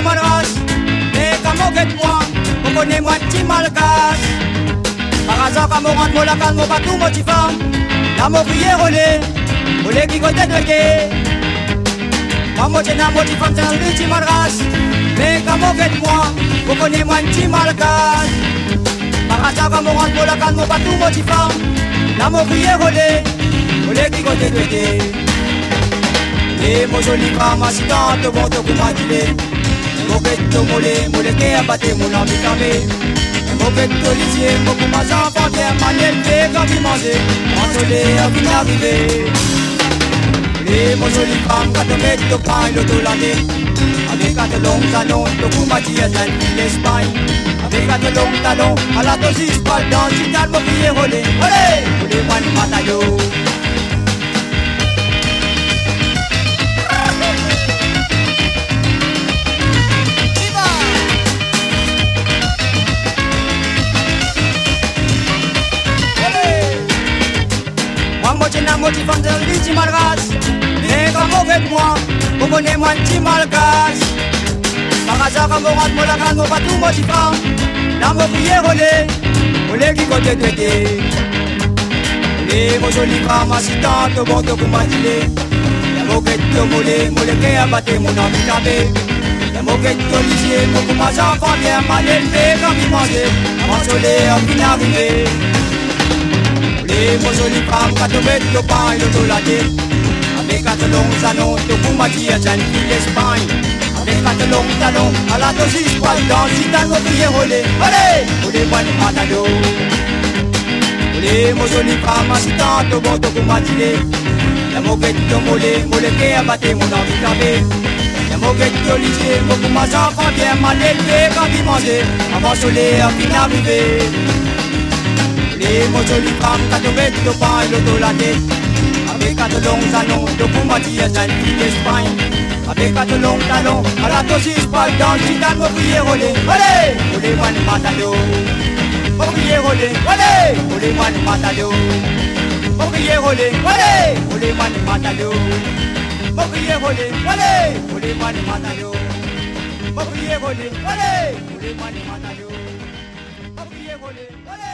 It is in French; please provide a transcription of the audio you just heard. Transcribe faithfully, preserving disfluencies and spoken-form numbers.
malras. Mais comme on guette moi, on connaît moi petit malgas. Par hasard, comme on rentre, mon lacan, mon bateau, mon petit femme. Là, mon prière, olé, olé qui côté de gué. Moi, mon petit femme, mon petit femme, c'est un petit malras. Mais comme on guette moi, on connaît moi petit malgas. Par hasard, comme on rentre, mon lacan, mon bateau, mon petit femme. Là, mon prière, olé, olé qui côté de gué. Et mon joli femme, assistant, te bon, te commandilé. Mon guette, molé, molé, qui a battu mon ambicamé. Mon guette, lisier, mon commence à enfanter, manière de quand il mangeait. Mon soleil a bien arrivé. Et mon joli femme, quand on met le pain et l'auto-landé. Avec quatre longs talons, le coumati est dans l'Espagne. Avec quatre longs talons, à la dosis, pas le dent, si t'as le mobilier rolé. Olé, olé, moi, le mataillot. Motina moti fam del liti malgas. Mais comme on guette moi, on connaît moi petit malgas. Par hasard comme on rentre, mon lacan, mon bateau, mon petit fam. Là mon prière olé, olé qui côté de gué. Olé mon joli femme assistante, au bon de commandilé. Y'a mon guette molé, molé qui a battu mon handicapé. Y'a mon guette lisier, mon commence à enfant bien mal élevé quand il mangeait. Mon soleil a bien arrivé. Et mon joli femme, quand on met le pain et l'auto-landé. Avec quatre longs anneaux, de Boumati à Jeanne d'Espagne. Avec quatre longs talons, à la dosis, pas le dent, si t'as notre prière olé. Olé, olé, moi le matado. Olé, mon joli femme, assistante, au bon de Boumati. Y'a mon guette molé, molé qui a battu mon handicapé. Y'a mon guette lisier, mon commence à enfant bien mal élevé quand il mangeait. Avant soleil a bien arrivé. Et mon joli femme, quand on met le pain et l'auto-landé. Avec quatre longs anneaux, de Boumati à Jeanne d'Espagne. Avec quatre longs talons, à la dosis, pas le dent, si t'as mon prière olé. Olé, olé, moi le matado. Mon prière olé, olé, olé, moi le matado. Mon prière olé, olé, olé, moi le matado. Mon prière olé, olé, olé, moi le matado. Mon prière olé, olé, olé, moi le matado. Mon prière olé, olé.